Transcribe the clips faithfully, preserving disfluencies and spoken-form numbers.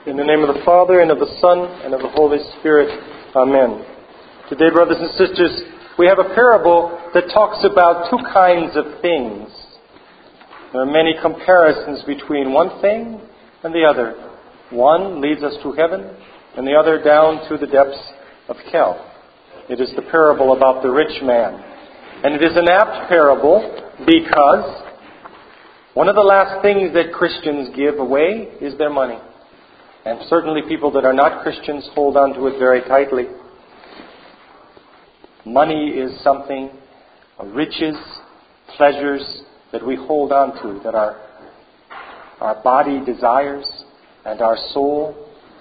In the name of the Father, and of the Son, and of the Holy Spirit. Amen. Today, brothers and sisters, we have a parable that talks about two kinds of things. There are many comparisons between one thing and the other. One leads us to heaven, and the other down to the depths of hell. It is the parable about the rich man. And it is an apt parable because one of the last things that Christians give away is their money. And certainly people that are not Christians hold on to it very tightly. Money is something, riches, pleasures that we hold on to, that our, our body desires and our soul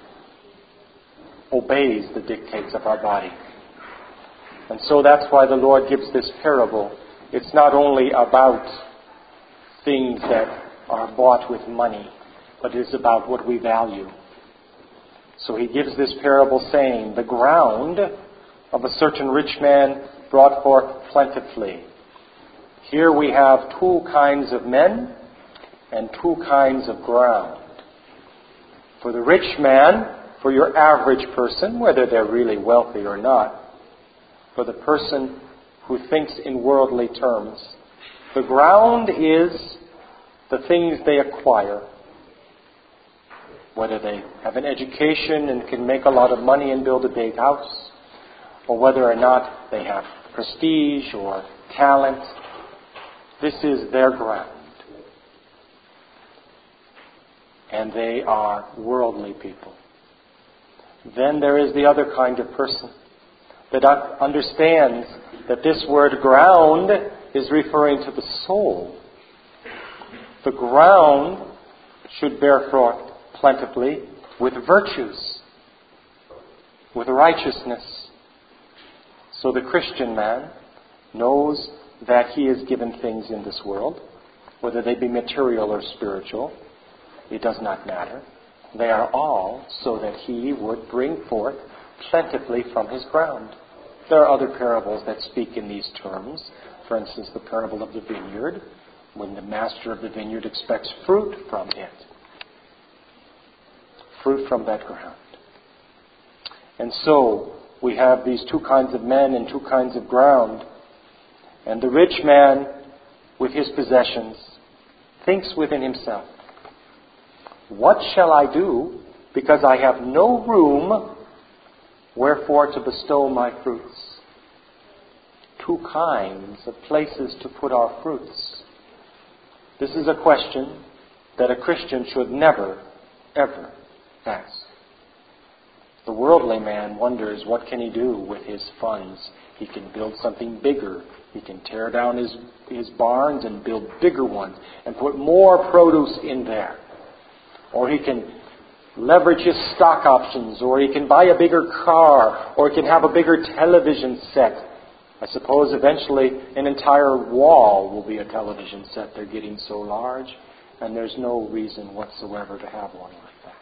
obeys the dictates of our body. And so that's why the Lord gives this parable. It's not only about things that are bought with money, but it is about what we value. So he gives this parable saying, the ground of a certain rich man brought forth plentifully. Here we have two kinds of men and two kinds of ground. For the rich man, for your average person, whether they're really wealthy or not, for the person who thinks in worldly terms, the ground is the things they acquire. Whether they have an education and can make a lot of money and build a big house, or whether or not they have prestige or talent, this is their ground. And they are worldly people. Then there is the other kind of person that understands that this word ground is referring to the soul. The ground should bear forth plentifully with virtues, with righteousness. So the Christian man knows that he is given things in this world, whether they be material or spiritual. It does not matter. They are all so that he would bring forth plentifully from his ground. There are other parables that speak in these terms. For instance, the parable of the vineyard, when the master of the vineyard expects fruit from it. Fruit from that ground. And so we have these two kinds of men and two kinds of ground. And the rich man, with his possessions, thinks within himself, what shall I do, because I have no room wherefore to bestow my fruits? Two kinds of places to put our fruits. This is a question that a Christian should never, ever ask. The worldly man wonders, what can he do with his funds? He can build something bigger. He can tear down his, his barns and build bigger ones and put more produce in there. Or he can leverage his stock options, or he can buy a bigger car, or he can have a bigger television set. I suppose eventually an entire wall will be a television set. They're getting so large, and there's no reason whatsoever to have one like that.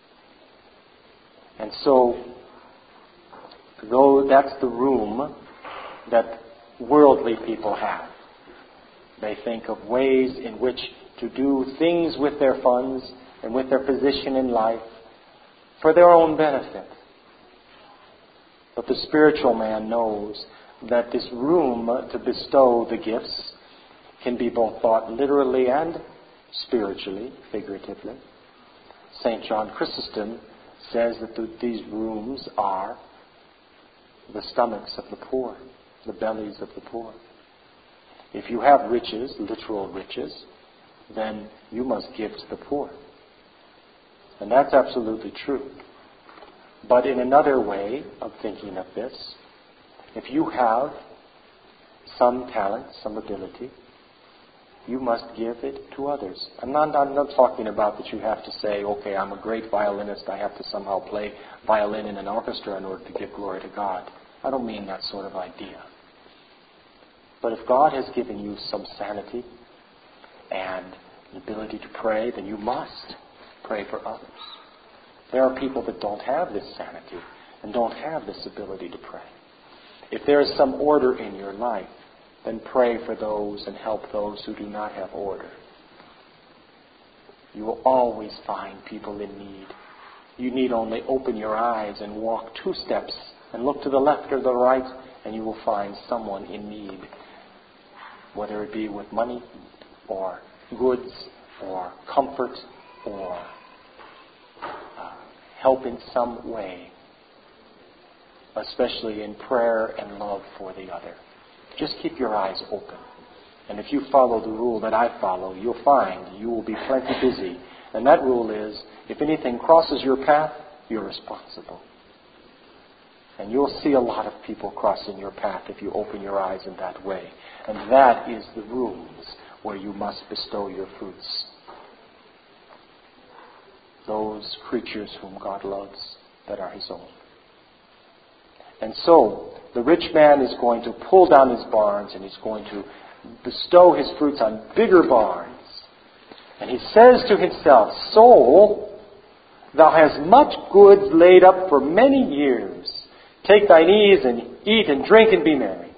And so, though that's the room that worldly people have, they think of ways in which to do things with their funds and with their position in life for their own benefit. But the spiritual man knows that this room to bestow the gifts can be both thought literally and spiritually, figuratively. Saint John Chrysostom says that the, these rooms are the stomachs of the poor, the bellies of the poor. If you have riches, literal riches, then you must give to the poor. And that's absolutely true. But in another way of thinking of this, if you have some talent, some ability, you must give it to others. I'm not, I'm not talking about that you have to say, okay, I'm a great violinist, I have to somehow play violin in an orchestra in order to give glory to God. I don't mean that sort of idea. But if God has given you some sanity and the ability to pray, then you must pray for others. There are people that don't have this sanity and don't have this ability to pray. If there is some order in your life, then pray for those and help those who do not have order. You will always find people in need. You need only open your eyes and walk two steps and look to the left or the right, and you will find someone in need, whether it be with money or goods or comfort or uh, help in some way, especially in prayer and love for the other. Just keep your eyes open. And if you follow the rule that I follow, you'll find you will be plenty busy. And that rule is, if anything crosses your path, you're responsible. And you'll see a lot of people crossing your path if you open your eyes in that way. And that is the rooms where you must bestow your fruits. Those creatures whom God loves that are His own. And so, the rich man is going to pull down his barns and he's going to bestow his fruits on bigger barns. And he says to himself, "Soul, thou hast much goods laid up for many years. Take thine ease and eat and drink and be merry."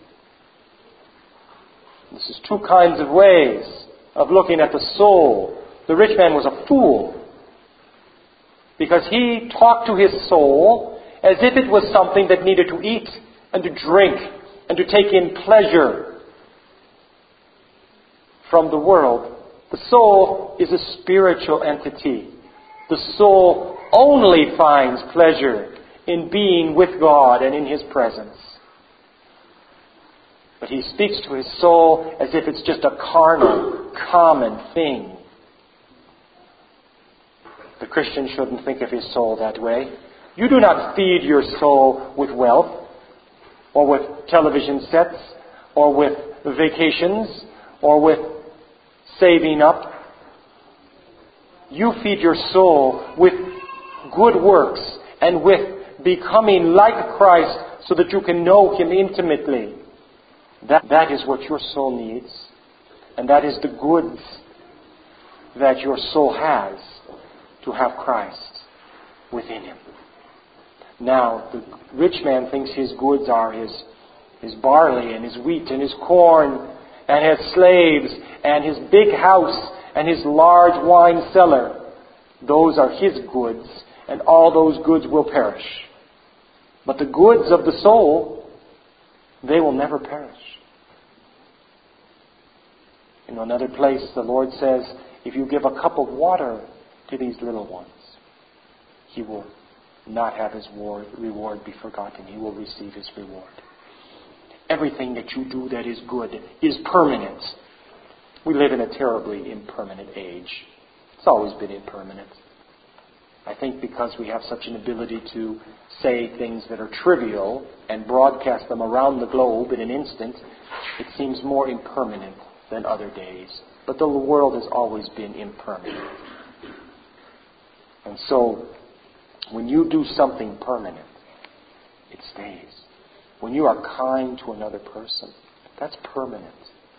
This is two kinds of ways of looking at the soul. The rich man was a fool because he talked to his soul as if it was something that needed to eat and to drink and to take in pleasure from the world. The soul is a spiritual entity. The soul only finds pleasure in being with God and in His presence. But he speaks to his soul as if it's just a carnal, common thing. The Christian shouldn't think of his soul that way. You do not feed your soul with wealth, or with television sets, or with vacations, or with saving up. You feed your soul with good works and with becoming like Christ so that you can know Him intimately. That, that is what your soul needs. And that is the goods that your soul has, to have Christ within him. Now, the rich man thinks his goods are his, his barley and his wheat and his corn and his slaves and his big house and his large wine cellar. Those are his goods, and all those goods will perish. But the goods of the soul, they will never perish. In another place, the Lord says, if you give a cup of water to these little ones, He will not have His reward be forgotten. He will receive His reward. Everything that you do that is good is permanent. We live in a terribly impermanent age. It's always been impermanent. I think because we have such an ability to say things that are trivial and broadcast them around the globe in an instant, it seems more impermanent than other days. But the world has always been impermanent. And so, when you do something permanent, it stays. When you are kind to another person, that's permanent.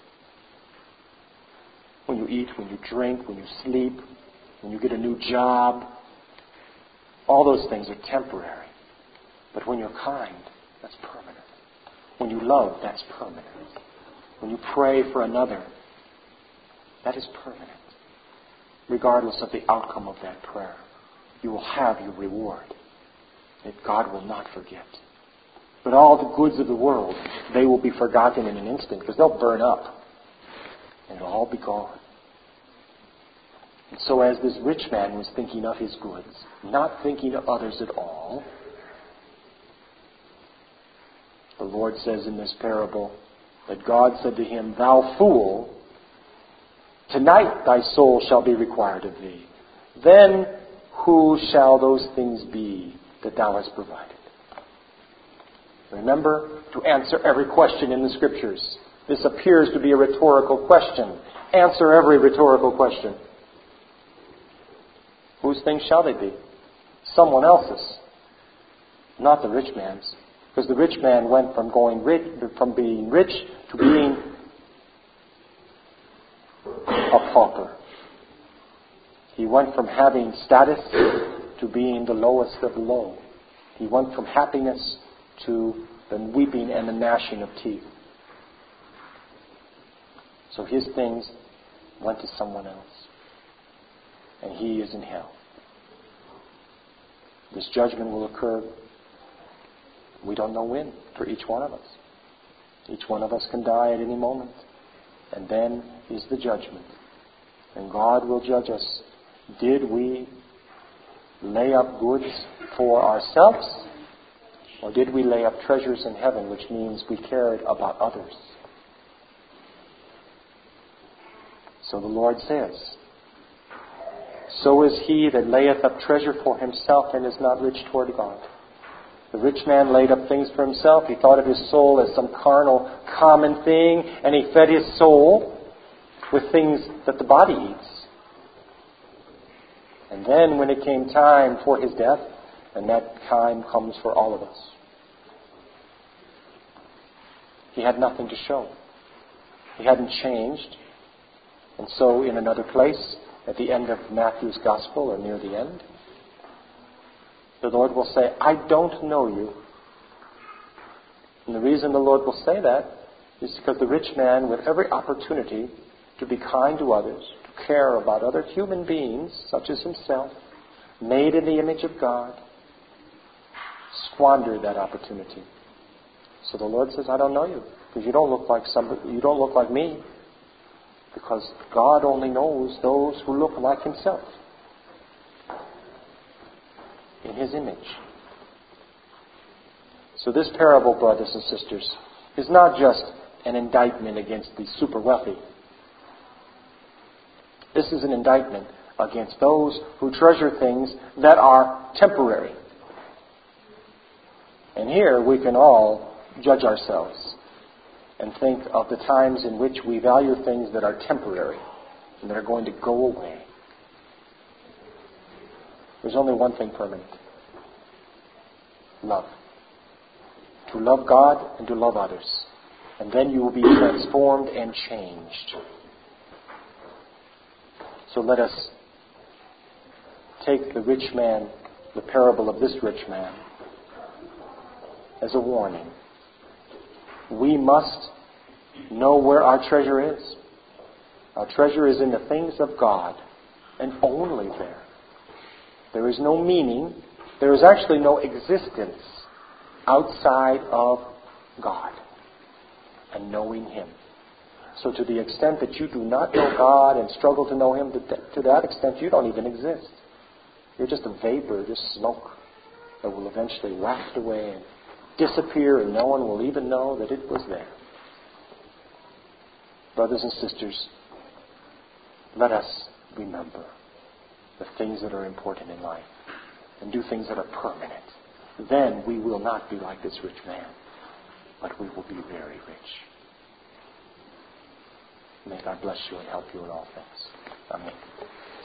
When you eat, when you drink, when you sleep, when you get a new job, all those things are temporary. But when you're kind, that's permanent. When you love, that's permanent. When you pray for another, that is permanent. Regardless of the outcome of that prayer, you will have your reward that God will not forget. But all the goods of the world, they will be forgotten in an instant because they'll burn up and it'll all be gone. And so as this rich man was thinking of his goods, not thinking of others at all, the Lord says in this parable that God said to him, "Thou fool, tonight thy soul shall be required of thee. Then who shall those things be that thou hast provided?" Remember to answer every question in the Scriptures. This appears to be a rhetorical question. Answer every rhetorical question. Whose things shall they be? Someone else's, not the rich man's. Because the rich man went from going rich, from being rich to being a pauper. He went from having status to being the lowest of the low. He went from happiness to the weeping and the gnashing of teeth. So his things went to someone else. And he is in hell. This judgment will occur, we don't know when, for each one of us. Each one of us can die at any moment. And then is the judgment. And God will judge us. Did we lay up goods for ourselves? Or did we lay up treasures in heaven, which means we cared about others? So the Lord says, so is he that layeth up treasure for himself and is not rich toward God. The rich man laid up things for himself. He thought of his soul as some carnal, common thing, and he fed his soul with things that the body eats. And then when it came time for his death, and that time comes for all of us, he had nothing to show. He hadn't changed. And so in another place, at the end of Matthew's Gospel, or near the end, the Lord will say, I don't know you. And the reason the Lord will say that is because the rich man, with every opportunity to be kind to others, to care about other human beings, such as himself, made in the image of God, squandered that opportunity. So the Lord says, I don't know you, because you don't look like somebody, you don't look like me, because God only knows those who look like himself, in his image. So this parable, brothers and sisters, is not just an indictment against the super wealthy. This is an indictment against those who treasure things that are temporary. And here we can all judge ourselves and think of the times in which we value things that are temporary and that are going to go away. There's only one thing permanent. Love. To love God and to love others. And then you will be transformed and changed. So let us take the rich man, the parable of this rich man, as a warning. We must know where our treasure is. Our treasure is in the things of God, and only there. There is no meaning, there is actually no existence outside of God and knowing him. So to the extent that you do not know God and struggle to know him, to that extent you don't even exist. You're just a vapor, just smoke that will eventually waft away and disappear, and no one will even know that it was there. Brothers and sisters, let us remember the things that are important in life and do things that are permanent. Then we will not be like this rich man, but we will be very rich. May God bless you and help you in all things. Amen.